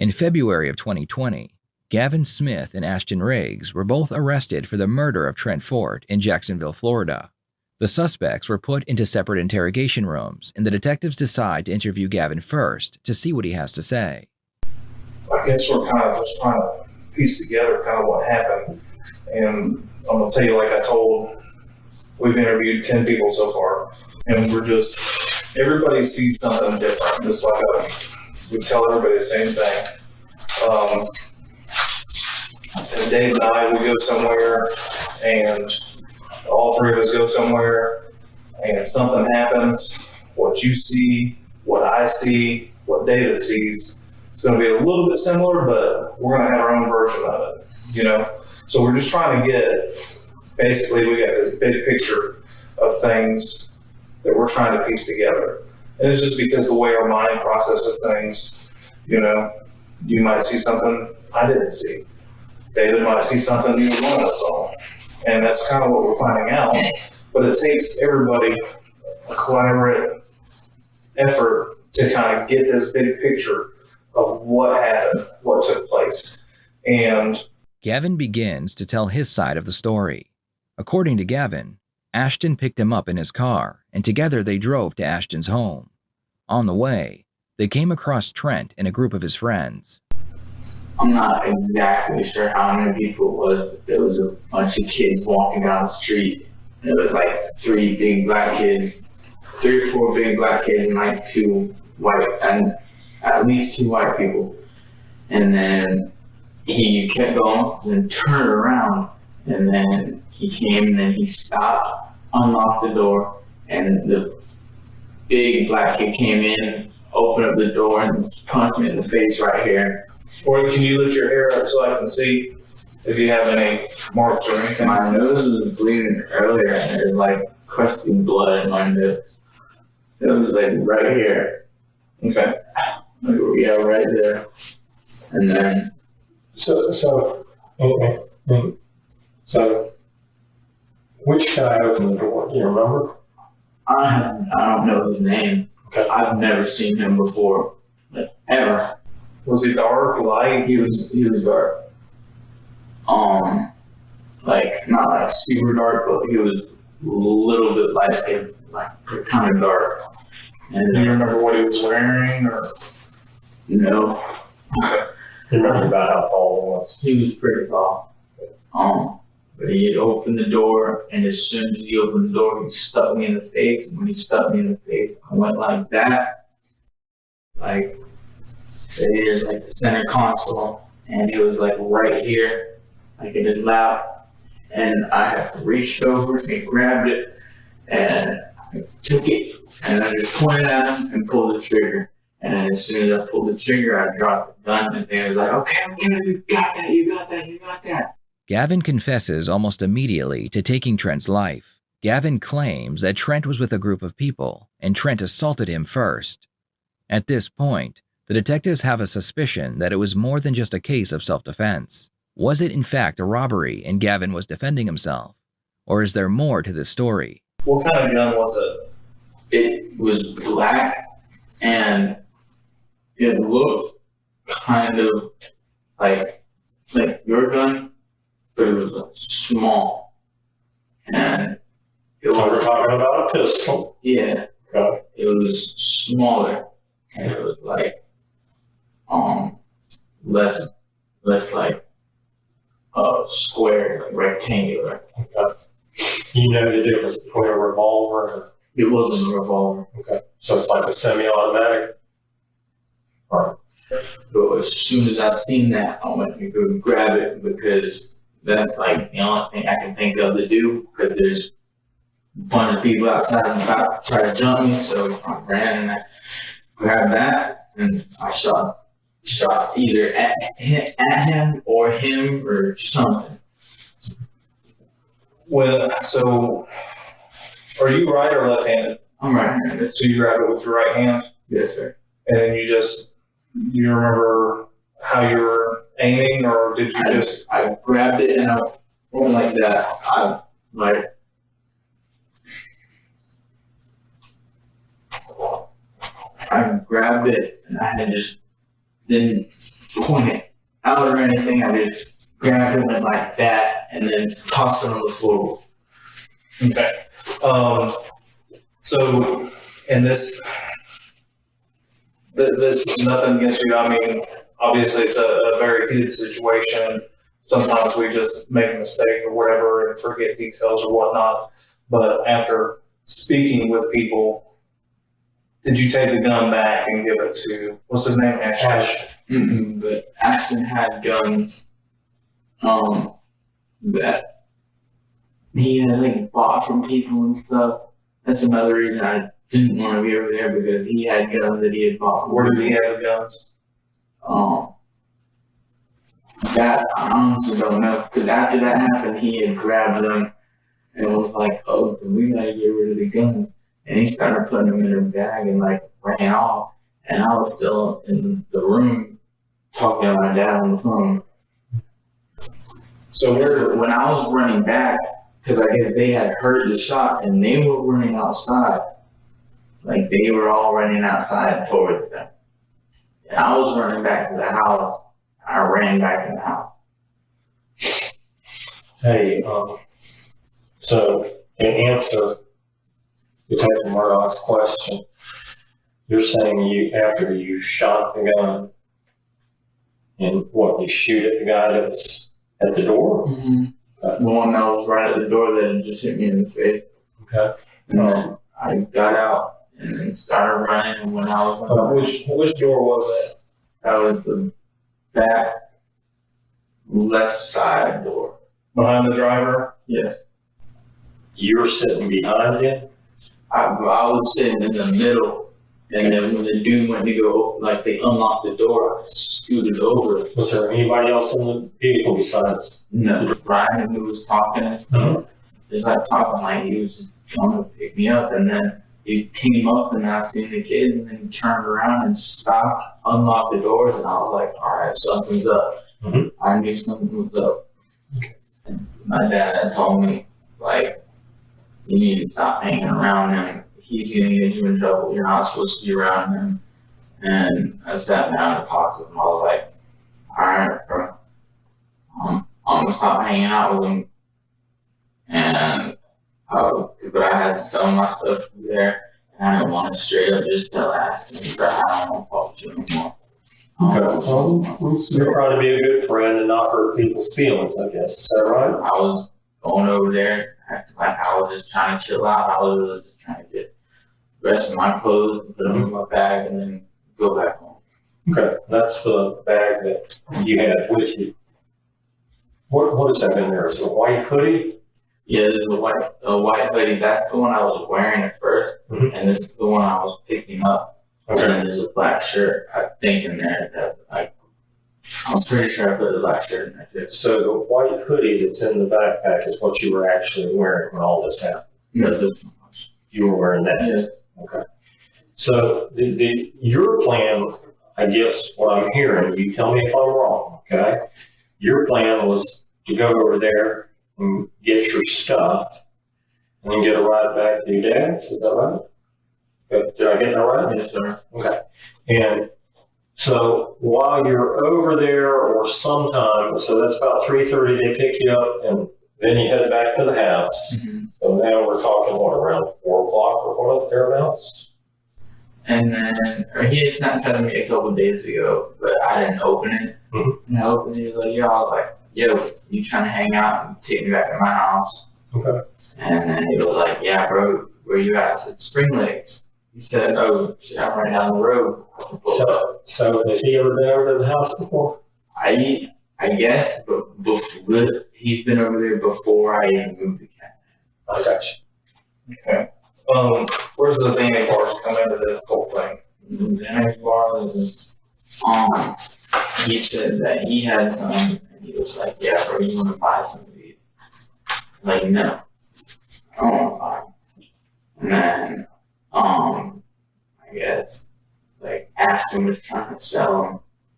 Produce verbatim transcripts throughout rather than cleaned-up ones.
In February of twenty twenty, Gavin Smith and Ashton Riggs were both arrested for the murder of Trent Fort in Jacksonville, Florida. The suspects were put into separate interrogation rooms, and the detectives decide to interview Gavin first to see what he has to say. I guess we're kind of just trying to piece together kind of what happened. And I'm going to tell you, like I told, we've interviewed ten people so far, and we're just, everybody sees something different, just like I, we tell everybody the same thing. Um, and Dave and I, we go somewhere, and all three of us go somewhere, and something happens. What you see, what I see, what David sees, it's going to be a little bit similar, but we're going to have our own version of it, you know? So we're just trying to get, basically, we got this big picture of things that we're trying to piece together. And it's just because the way our mind processes things, you know, you might see something I didn't see. David might see something neither one of us saw. And that's kind of what we're finding out. But it takes everybody a collaborative effort to kind of get this big picture of what happened, what took place. And Gavin begins to tell his side of the story. According to Gavin, Ashton picked him up in his car, and together they drove to Ashton's home. On the way, they came across Trent and a group of his friends. I'm not exactly sure how many people it was, but there was a bunch of kids walking down the street. And it was like three big black kids, three or four big black kids, and like two white, and at least two white people. And then he kept going, and turned around, and then he came, and then he stopped, unlocked the door, and the big black kid came in, opened up the door, and punched me in the face right here. Or can you lift your hair up so I can see if you have any marks or anything? My nose was bleeding earlier, and there's like crusty blood in my nose. It was like right here. Okay. Like, yeah, right there. And then. So, so, okay. So, which guy opened the door? Do you remember? I I don't know his name. Okay. I've never seen him before, like, ever. Was he dark, light? He was he was dark. Um, like not like super dark, but he was a little bit light skinned, like kind of dark. And do you remember what he was wearing, or no? You remember about how tall he was? He was pretty tall. Um, but he opened the door, and as soon as he opened the door, he stuck me in the face. And when he stuck me in the face, I went like that, like. There's like the center console, and it was like right here, like in his lap, and I had reached over and grabbed it, and I took it, and I just pointed at him and pulled the trigger. And as soon as I pulled the trigger, I dropped the gun, and they was like, "Okay, okay, you got that, you got that, you got that." Gavin confesses almost immediately to taking Trent's life. Gavin claims that Trent was with a group of people, and Trent assaulted him first. At this point, the detectives have a suspicion that it was more than just a case of self-defense. Was it in fact a robbery and Gavin was defending himself? Or is there more to this story? What kind of gun was it? It was black, and it looked kind of like like your gun, but it was like small. And it was, We're talking about a pistol. Yeah. Okay. It was smaller, and it was like um less less like uh square, like rectangular. Okay. You know the difference between a revolver and a... It wasn't a revolver. Okay. So it's like a semi-automatic? Or... But as soon as I seen that, I went to go grab it, because that's like the only thing I can think of to do, because there's a bunch of people outside and about to try to jump me, so I ran and I grabbed that, and I shot shot either at him, at him or him or something. Well, so are you right or left-handed? I'm right-handed. So you grab it with your right hand, Yes, sir. and then you just, do you remember how you were aiming, or did you I, just? I grabbed it and I went like that. I like. I grabbed it and I had just then point it out or anything. I just grabbed it, went like that, and then tossed it on the floor. Okay. Um, so, and this, th- this is nothing against you. I mean, obviously it's a, a very heated situation. Sometimes we just make a mistake or whatever and forget details or whatnot. But after speaking with people, did you take the gun back and give it to, what's his name? Ashton? Ash. Mm-mm, but Ashton had guns um, that he had like bought from people and stuff. That's another reason I didn't want to be over there, because he had guns that he had bought. Where did he have the guns? Um, that I honestly don't know, because after that happened, he had grabbed them and was like, "Oh, we gotta get rid of the guns." And he started putting them in a bag and like ran off. And I was still in the room talking to my dad on the phone. So where, When I was running back, because I guess they had heard the shot and they were running outside, like they were all running outside towards them. And I was running back to the house. I ran back in the house. Hey, um, so in answer to Detective Murdoch's question, you're saying you, after you shot the gun, and what, you shoot at the guy that was at the door? Mm-hmm. Okay. The one that was right at the door that had just hit me in the face. Okay. And then I got out and then started running. And when I was uh, running, which, which door was that? that was the back left side door. Behind the driver? Yes. You're sitting behind him? I, I was sitting in the middle. And then when the dude went to go, like they unlocked the door, I scooted over. Was there anybody else in the vehicle besides? No, Ryan, who was talking and stuff, Mhm. he was like talking like he was trying to pick me up. And then he came up and I seen the kid, and then he turned around and stopped, unlocked the doors, and I was like, all right, something's up. Mhm. I knew something was up. And my dad had told me, like, you need to stop hanging around him. He's gonna get you in trouble. You're not supposed to be around him. And I sat down and talked to him. I was like, all right, bro. Um, I'm gonna stop hanging out with him. And, uh, but I had some of my stuff there. And I didn't want to straight up just tell Ashton, bro, I don't want to talk to you anymore. Okay. Um, Well, you're trying to be a good friend and not hurt people's feelings, I guess. Is that right? I was going over there, acting like I was just trying to chill out. I was really just trying to get the rest of my clothes, put them in my bag, and then go back home. Okay. That's the bag that you had with you. What What is that in there? Is it a white hoodie? Yeah, there's a white, a white hoodie. That's the one I was wearing at first, Mhm. and this is the one I was picking up. And Okay. then there's a black shirt, I think, in there. That I, I'm pretty sure I put the black shirt in there too. So the white hoodie that's in the backpack is what you were actually wearing when all this happened. No, the, You were wearing that. yeah. Okay. So the, the your plan, I guess what I'm hearing, you tell me if I'm wrong, okay? Your plan was to go over there and get your stuff and then get a ride back to your dad's, is that right? Okay. Did I get that right? Yes, sir. Okay. And so while you're over there or sometime, so that's about three thirty, they pick you up and then you head back to the house. Mm-hmm. So now we're talking, what, around four o'clock or what, thereabouts? And then, or he had Snapchatted me a couple of days ago, but I didn't open it. Mhm. And I opened it, he was like, yo, I was like, yo, you trying to hang out and take me back to my house? Okay. And then he was like, yeah, bro, where you at? I said, Spring Lakes. He said, oh, shit, I'm right down the road. So, so has he ever been over to the house before? I, I guess, but before, he's been over there before I even moved to Canada. I got you. Okay. Um, where's the Xanax bars come into this whole thing? The next bar was, um, he said that he had some, and he was like, yeah, bro, you want to buy some of these? I'm like, no, I don't want to buy them. And then, um, I guess, like, Ashton was trying to sell them,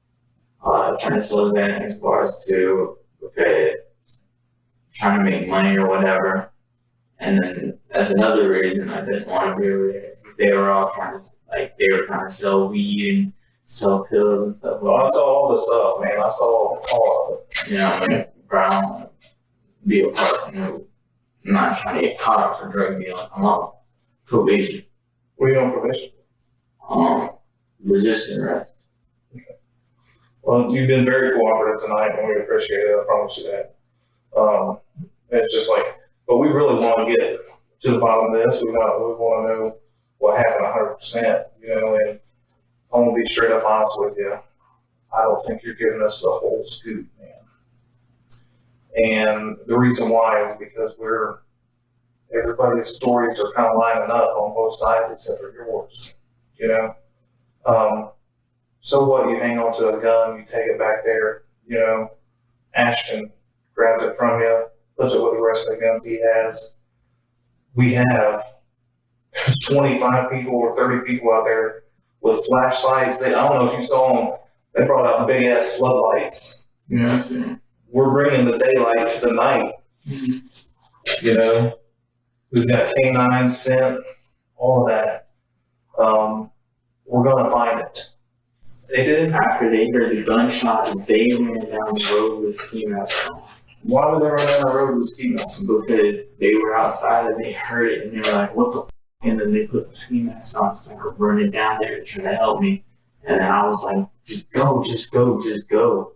uh, trying to sell Xanax bars too, because trying to make money or whatever. And then that's another reason I didn't want to be over there. They were all trying to, like, they were trying to sell weed and sell pills and stuff. Well, I saw all the stuff, man. I saw all of it. You know, I'm like, bro, I don't want to be a part, you know, I'm not trying to get caught up for drug dealing. I'm on probation. Were you on probation? Um, resisting arrest. Well, you've been very cooperative tonight, and we appreciate it. I promise you that. Um, it's just like, but we really want to get to the bottom of this. We want, we want to know what happened one hundred percent, you know, and I'm going to be straight up honest with you. I don't think you're giving us the whole scoop, man. And the reason why is because we're, everybody's stories are kind of lining up on both sides except for yours, you know. Um, so what, you hang on to a gun, you take it back there, you know, Ashton grabs it from you, puts it with the rest of the guns he has. We have twenty-five people or thirty people out there with flashlights. They, I don't know if you saw them, they brought out big ass floodlights. You know what I'm saying? We're bringing the daylight to the night, Mm-hmm. you know. We've got canines sent, all of that. Um, we're going to find it. They did? After they heard the gunshot, they ran down the road with ski masks on. Why would they run down the road with ski masks? Because they were outside and they heard it and they were like, what the f-? And then they put the ski masks on and started running down there to try to help me. And then I was like, just go, just go, just go.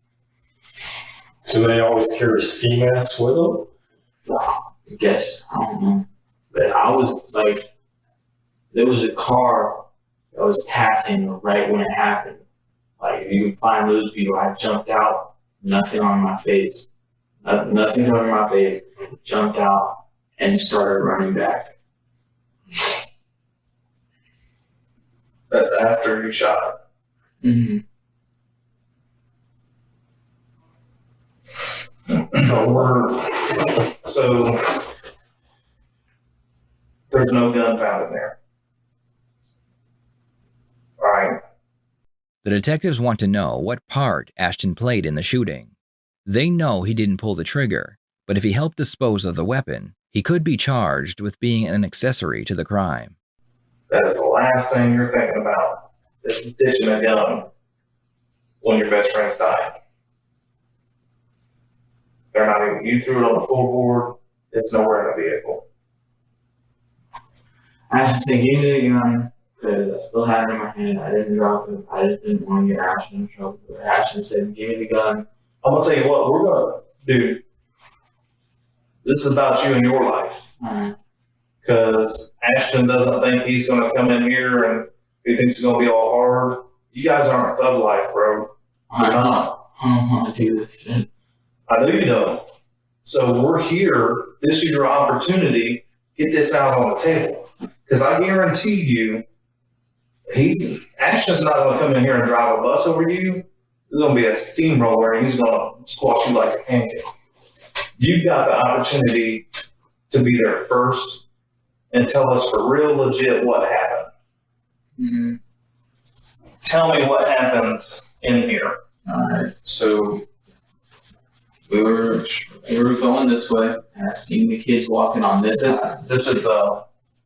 So they always carry ski masks with them? So, I guess, I don't know. But I was like, there was a car that was passing right when it happened. Like, if you can find those people, I jumped out, nothing on my face. No, nothing on my face. Jumped out and started running back. That's after you shot Mm-hmm. it. So, there's no gun found in there. All right. The detectives want to know what part Ashton played in the shooting. They know he didn't pull the trigger, but if he helped dispose of the weapon, he could be charged with being an accessory to the crime. That is the last thing you're thinking about, is ditching a gun when your best friend's dying. They're not even, you threw it on the floorboard, it's nowhere in the vehicle. I just said, give me the gun, because I still had it in my hand. I didn't drop it. I just didn't want to get Ashton in trouble. But Ashton said, give me the gun. I'm gonna tell you what, we're gonna do. This is about you and your life. Uh, Because Ashton doesn't think he's gonna come in here and he thinks it's gonna be all hard. You guys aren't thug life, bro. I You're don't, not. I don't want to do this shit. I know you don't. So we're here. This is your opportunity. Get this out on the table. Because I guarantee you, he Ashton's not gonna come in here and drive a bus over you. There's gonna be a steamroller and he's gonna squash you like a pancake. You've got the opportunity to be there first and tell us for real legit what happened. Mm-hmm. Tell me what happens in here. Alright, so we were we were going this way, and I seen the kids walking on this This side. this is uh,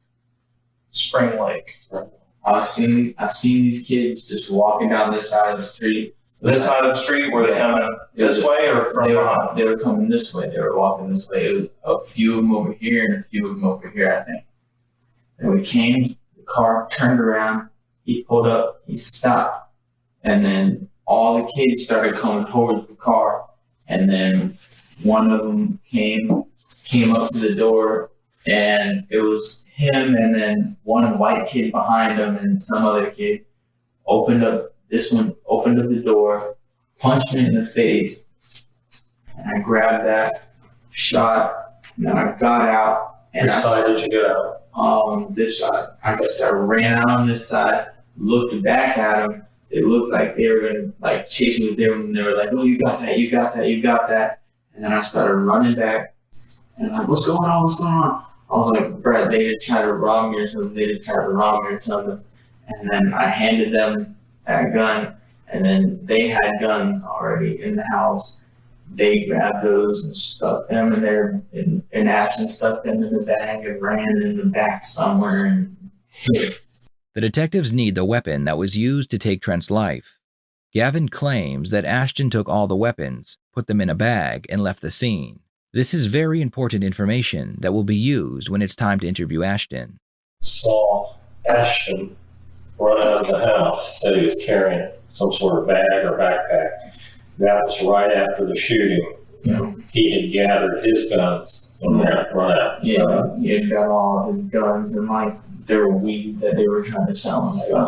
Spring Lake. I seen I seen these kids just walking down this side of the street. This side of the street, were they coming this way or from They were behind? they were coming this way. They were walking this way. It was a few of them over here and a few of them over here, I think. And we came. The car turned around. He pulled up. He stopped, and then all the kids started coming towards the car. And then one of them came came up to the door, and it was him, and then one white kid behind him, and some other kid opened up. This one opened up the door, punched me in the face, and I grabbed that, shot, and then I got out. And Which I, side did you get out? Um, this side. I guess I ran out on this side, looked back at them. It looked like they were gonna like chase me with them, and they were like, "Oh, you got that, you got that, you got that." And then I started running back, and I'm like, "What's going on? What's going on?" I was like, "Brett, they didn't try to rob me or something. They didn't try to rob me or something." And then I handed them that gun, and then they had guns already in the house. They grabbed those and stuck them in there, and, and Ashton stuck them in the bag and ran in the back somewhere and hid. The detectives need the weapon that was used to take Trent's life. Gavin claims that Ashton took all the weapons, put them in a bag, and left the scene. This is very important information that will be used when it's time to interview Ashton. Saw Ashton run out of the house, said he was carrying some sort of bag or backpack. That was right after the shooting. Yeah. He had gathered his guns and ran run out. Yeah, So, he had got all his guns and like their weed that they were trying to sell and stuff.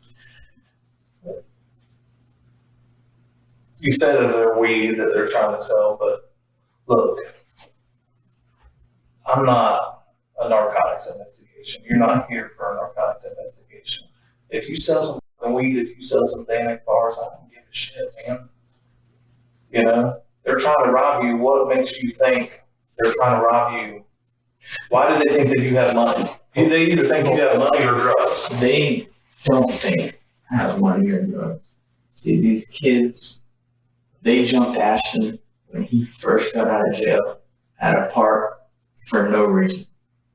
You say that they're weed that they're trying to sell, but look, I'm not a narcotics investigation. You're not here for a narcotics investigation. If you sell some weed, if you sell some Danik bars, I don't give a shit, man. You know, they're trying to rob you. What makes you think they're trying to rob you? Why do they think that you have money? They either think you have money or drugs. They don't think I have money or drugs. See, these kids, they jumped Ashton when he first got out of jail at a park for no reason.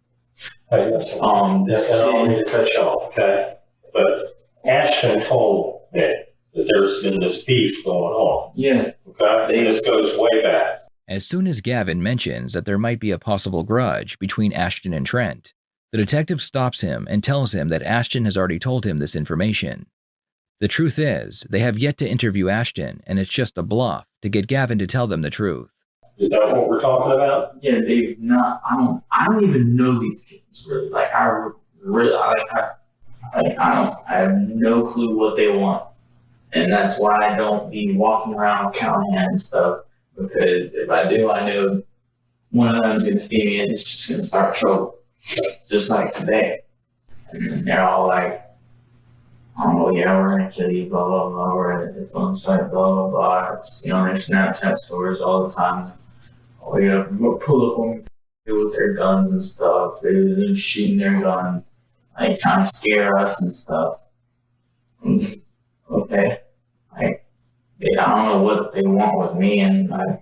hey, listen, Um, this, and I don't mean to cut you off, okay? But Ashton told me that there's been this beef going on, Yeah, okay? And this goes way back. As soon as Gavin mentions that there might be a possible grudge between Ashton and Trent, the detective stops him and tells him that Ashton has already told him this information. The truth is, they have yet to interview Ashton, and it's just a bluff to get Gavin to tell them the truth. Is that what we're talking about? yeah, they not. I don't. I don't even know these kids really. Like I really, like I, like I don't. I have no clue what they want, and that's why I don't be walking around counting and stuff. Because if I do, I know one of them's gonna see me and it's just gonna start trouble, just like today. And they're all like, "Oh yeah, we're gonna kill you," blah blah blah. We're at the phone site, blah blah blah. You know, their Snapchat stories all the time. Oh yeah, we'll pull up on people with their guns and stuff. They're, they're shooting their guns, like trying to scare us and stuff. Mm, okay, like they, I don't know what they want with me, and I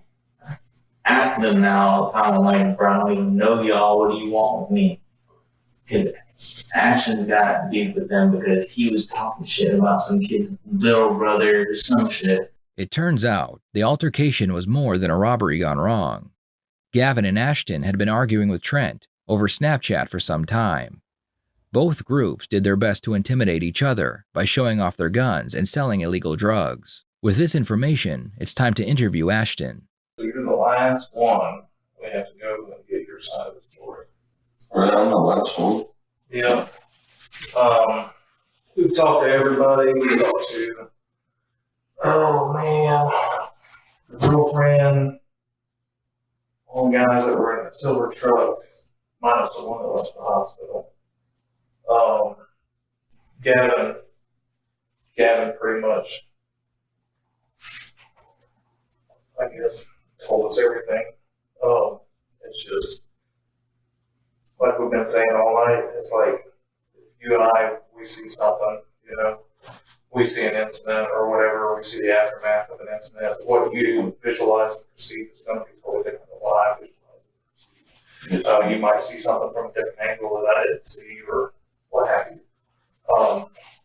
ask them now all the time. I'm like, bro, I don't even know y'all. What do you want with me? Because Ashton's got beef with them because he was talking shit about some kid's little brother or some shit. It turns out the altercation was more than a robbery gone wrong. Gavin and Ashton had been arguing with Trent over Snapchat for some time. Both groups did their best to intimidate each other by showing off their guns and selling illegal drugs. With this information, it's time to interview Ashton. So you're the last one. We have to go and get your side of the story. Right, I'm the last one. Yeah. Um, we've talked to everybody. We talked to, oh man, the girlfriend, all the guys that were in the silver truck, minus the one that went to the hospital. Um, Gavin, Gavin pretty much, I guess, told us everything. Um, it's just, like we've been saying all night, it's like, if you and I, we see something, you know, we see an incident or whatever, or we see the aftermath of an incident, what you visualize and perceive is going to be totally different than what I visualize. Uh, you might see something from a different angle that I didn't see, or what have you. Um,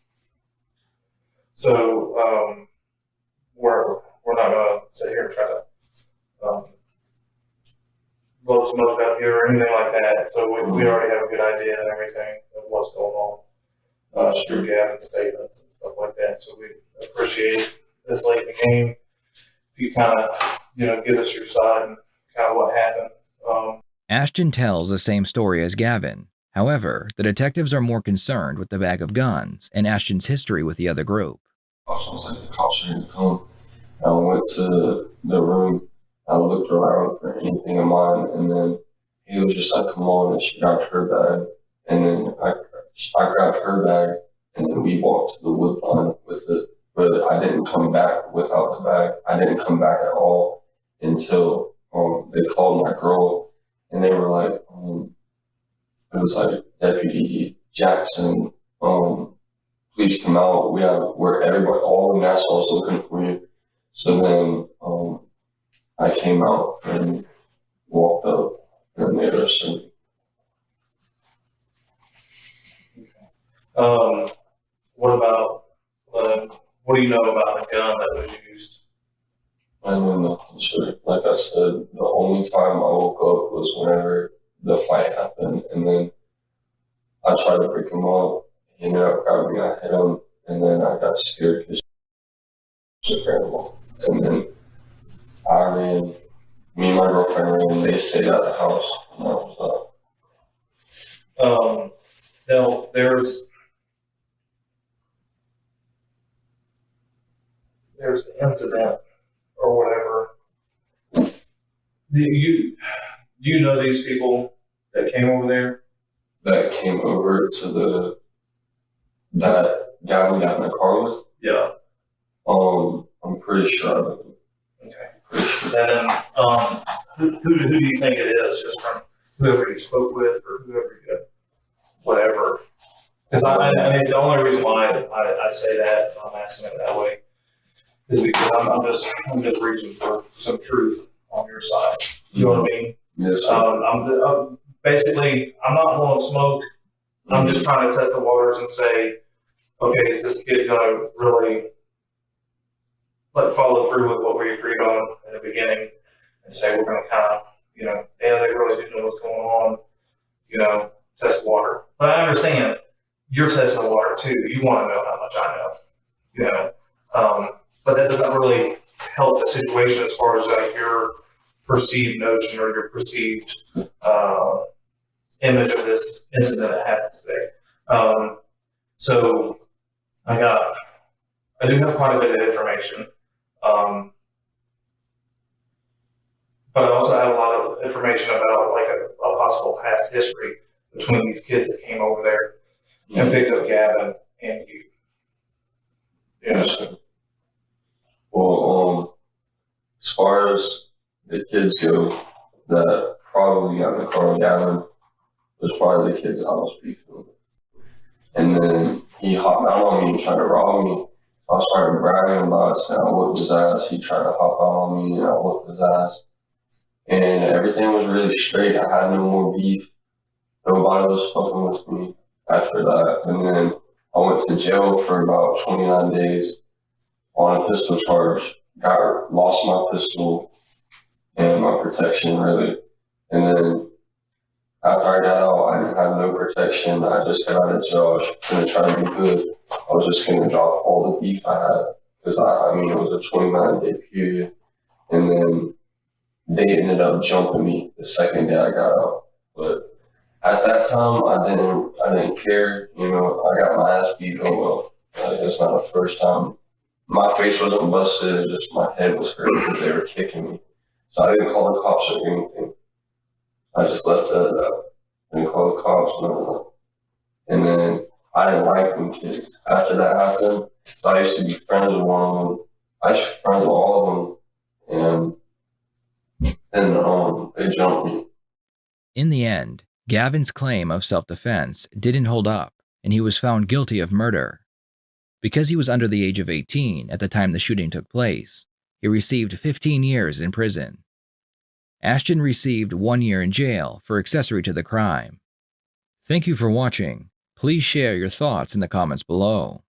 so, um, we're, we're not going to sit here and try to um, blow smoke up here or anything like that. So we, we already have a good idea and everything of what's going on. Uh, through Gavin's statements and stuff like that. So we appreciate this late in the game. If you kind of, you know, give us your side and kind of what happened. Um, Ashton tells the same story as Gavin. However, the detectives are more concerned with the bag of guns and Ashton's history with the other group. I was like, the cops are gonna come. I went to the room. I looked around for anything of mine, and then he was just like, "Come on!" And she grabbed her bag, and then I, I grabbed her bag, and then we walked to the wood line with it. But I didn't come back without the bag. I didn't come back at all until um, they called my girl, and they were like, um, it was like Deputy Jackson, um, please come out. We have where everybody, all the Nassau is looking for you. So then um, I came out and walked up, and they arrested me. Um, what about, uh, what do you know about the gun that was used? I know nothing, sure. Like I said, the only time I woke up was whenever the fight happened, and then I tried to break him up. He ended up grabbing me, I hit him, and then I got scared because she was terrible. And then I ran, me and my girlfriend ran, they stayed at the house, and that was that. Um, now, there's, there's an incident or whatever. Do you, do you know these people that came over there? That came over to the, that guy we got in the car with? Yeah. Um, I'm pretty sure of it. Okay. Then, um, who, who, who do you think it is, just from whoever you spoke with or whoever you, whatever? Because I, I mean, the only reason why I, I say that, I'm asking it that way, is because I'm, I'm just, I'm just reaching for some truth on your side. You know what I mean? Yes, sir. Um, I'm, I'm basically, I'm not blowing smoke. I'm just trying to test the waters and say, okay, is this kid gonna really let follow through with what we agreed on in the beginning and say we're gonna kind of, you know, yeah, they really do know what's going on, you know, test the water. But I understand you're testing the water too. You want to know how much I know, you know, um, but that doesn't really help the situation as far as like your perceived notion or your perceived uh, image of this incident that happened today. Um, so I got, I do have quite a bit of information, um, but I also have a lot of information about like a, a possible past history between these kids that came over there and picked up Gavin and you. Yeah. Yes, sir. Well, um, as far as the kids go, that probably got in the car with Gavin was probably the kids I was beefing with. And then he hopped out on me and tried to rob me. I started bragging about it, and I whooped his ass. He tried to hop out on me, and I whooped his ass. And everything was really straight. I had no more beef. Nobody was fucking with me after that. And then I went to jail for about twenty-nine days on a pistol charge. Got lost my pistol and my protection, really. And then after I got out, I didn't have no protection. I just got out of jail. I was going to try to be good. I was just going to drop all the beef I had. Because, I, I mean, it was a twenty-nine day period. And then they ended up jumping me the second day I got out. But at that time, I didn't I didn't care. You know, I got my ass beat. Oh, well. Like, it's not the first time. My face wasn't busted. Just my head was hurt because they were kicking me. So I didn't call the cops or anything. I just left it at that. Didn't call the cops, no. And then I didn't like them kids. After that happened, so I used to be friends with one of them. I used to be friends with all of them. And then um, they jumped me. In the end, Gavin's claim of self-defense didn't hold up, and he was found guilty of murder. Because he was under the age of eighteen at the time the shooting took place, he received fifteen years in prison. Ashton received one year in jail for accessory to the crime. Thank you for watching. Please share your thoughts in the comments below.